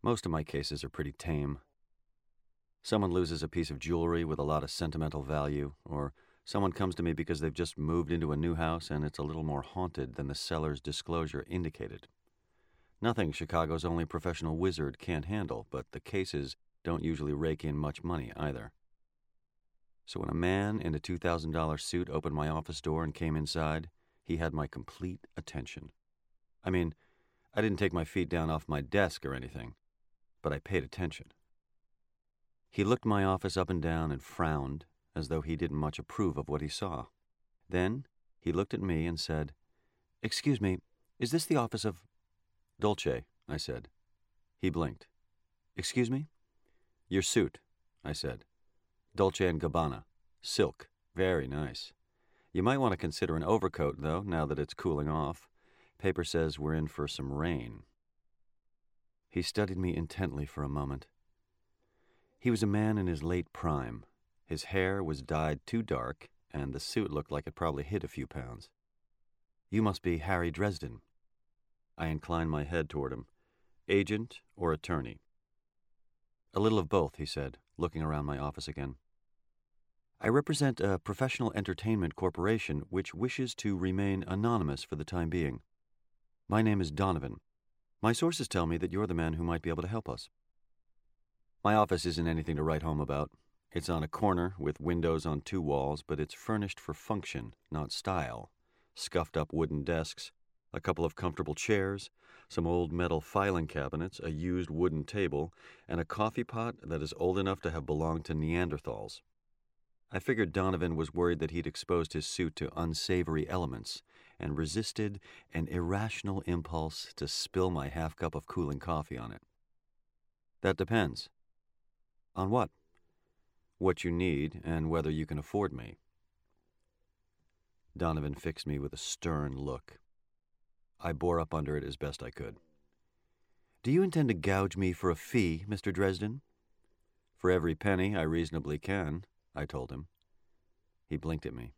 Most of my cases are pretty tame. Someone loses a piece of jewelry with a lot of sentimental value, or someone comes to me because they've just moved into a new house and it's a little more haunted than the seller's disclosure indicated. Nothing Chicago's only professional wizard can't handle, but the cases don't usually rake in much money either. So when a man in a $2,000 suit opened my office door and came inside, he had my complete attention. I mean, I didn't take my feet down off my desk or anything, but I paid attention. He looked my office up and down and frowned, as though he didn't much approve of what he saw. Then he looked at me and said, "Excuse me, is this the office of—" "Dolce," I said. He blinked. "Excuse me?" "Your suit," I said. "Dolce & Gabbana. Silk. Very nice. You might want to consider an overcoat, though, now that it's cooling off. Paper says we're in for some rain." He studied me intently for a moment. He was a man in his late prime. His hair was dyed too dark, and the suit looked like it probably hid a few pounds. "You must be Harry Dresden." I inclined my head toward him. "Agent or attorney?" "A little of both," he said, looking around my office again. "I represent a professional entertainment corporation which wishes to remain anonymous for the time being. My name is Donovan. My sources tell me that you're the man who might be able to help us." My office isn't anything to write home about. It's on a corner with windows on 2 walls, but it's furnished for function, not style. Scuffed-up wooden desks, a couple of comfortable chairs, some old metal filing cabinets, a used wooden table, and a coffee pot that is old enough to have belonged to Neanderthals. I figured Donovan was worried that he'd exposed his suit to unsavory elements and resisted an irrational impulse to spill my half-cup of cooling coffee on it. "That depends." "On what?" "What you need and whether you can afford me." Donovan fixed me with a stern look. I bore up under it as best I could. "Do you intend to gouge me for a fee, Mr. Dresden?" "For every penny I reasonably can," I told him. He blinked at me.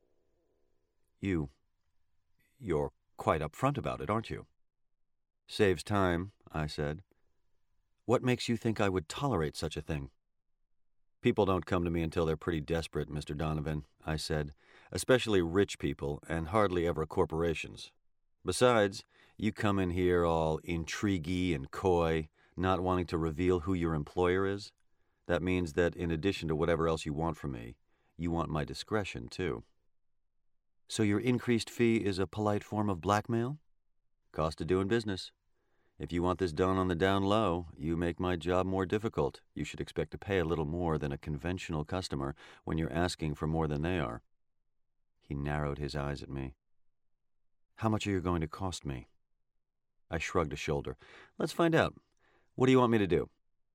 You're quite upfront about it, aren't you?" "Saves time," I said. "What makes you think I would tolerate such a thing?" "People don't come to me until they're pretty desperate, Mr. Donovan," I said, "especially rich people, and hardly ever corporations. Besides, you come in here all intriguey and coy, not wanting to reveal who your employer is. That means that in addition to whatever else you want from me, you want my discretion, too." "So your increased fee is a polite form of blackmail?" "Cost of doing business. If you want this done on the down low, you make my job more difficult. You should expect to pay a little more than a conventional customer when you're asking for more than they are." He narrowed his eyes at me. "How much are you going to cost me?" I shrugged a shoulder. "Let's find out. What do you want me to do?"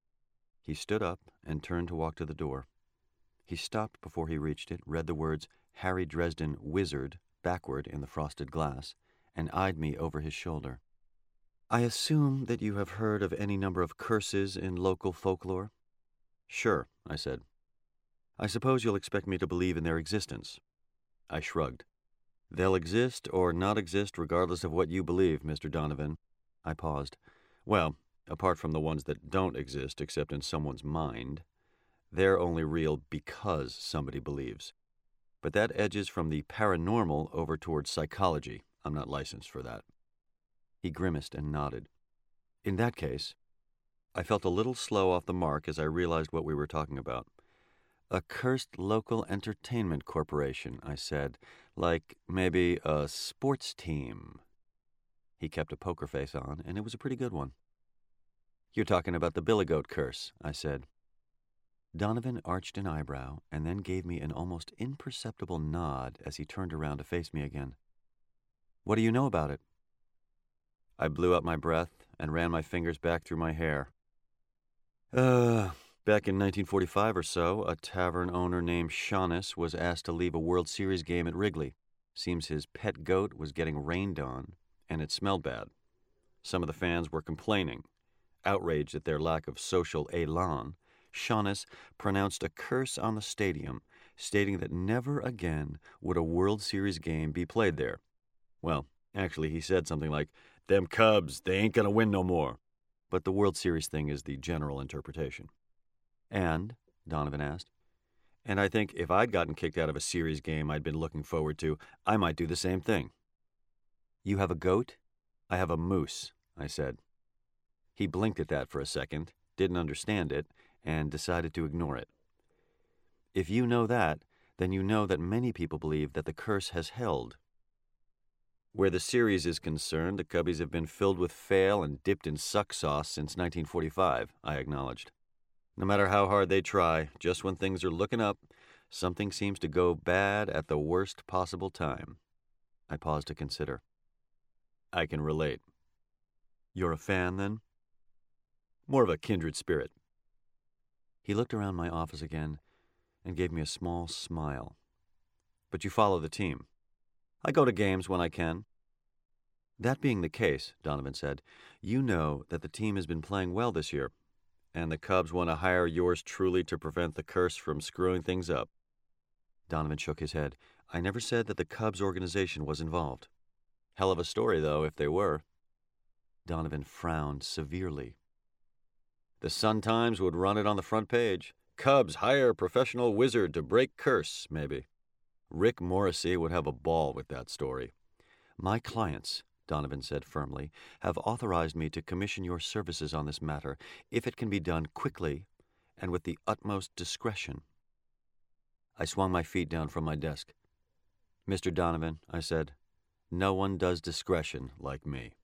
He stood up and turned to walk to the door. He stopped before he reached it, read the words "Harry Dresden, Wizard" backward in the frosted glass, and eyed me over his shoulder. "I assume that you have heard of any number of curses in local folklore?" "Sure," I said. "I suppose you'll expect me to believe in their existence." I shrugged. "They'll exist or not exist regardless of what you believe, Mr. Donovan." I paused. "Well, apart from the ones that don't exist except in someone's mind. They're only real because somebody believes. But that edges from the paranormal over towards psychology. I'm not licensed for that." He grimaced and nodded. "In that case," I felt a little slow off the mark as I realized what we were talking about. "A cursed local entertainment corporation," I said, "like maybe a sports team." He kept a poker face on, and it was a pretty good one. "You're talking about the Billigoat curse," I said. Donovan arched an eyebrow and then gave me an almost imperceptible nod as he turned around to face me again. "What do you know about it?" I blew out my breath and ran my fingers back through my hair. Back in 1945 or so, a tavern owner named Shaughness was asked to leave a World Series game at Wrigley. Seems his pet goat was getting rained on, and it smelled bad. Some of the fans were complaining. Outraged at their lack of social élan, Shaughness pronounced a curse on the stadium, stating that never again would a World Series game be played there. Well, actually, he said something like, "Them Cubs, they ain't gonna win no more." but the World Series thing is the general interpretation. And, Donovan asked, and I think if I'd gotten kicked out of a series game I'd been looking forward to, I might do the same thing. You have a goat? I have a moose, I said. He blinked at that for a second, didn't understand it, and decided to ignore it. If you know that, then you know that many people believe that the curse has held. Where the series is concerned, the Cubbies have been filled with fail and dipped in suck sauce since 1945, I acknowledged. No matter how hard they try, just when things are looking up, something seems to go bad at the worst possible time. I paused to consider. I can relate. You're a fan, then? More of a kindred spirit. He looked around my office again and gave me a small smile. But you follow the team. I go to games when I can. That being the case, Donovan said, you know that the team has been playing well this year, and the Cubs want to hire yours truly to prevent the curse from screwing things up. Donovan shook his head. I never said that the Cubs organization was involved. Hell of a story, though, if they were. Donovan frowned severely. The Sun-Times would run it on the front page. Cubs hire professional wizard to break curse, maybe. Rick Morrissey would have a ball with that story. My clients, Donovan said firmly, have authorized me to commission your services on this matter if it can be done quickly and with the utmost discretion. I swung my feet down from my desk. Mr. Donovan, I said, no one does discretion like me.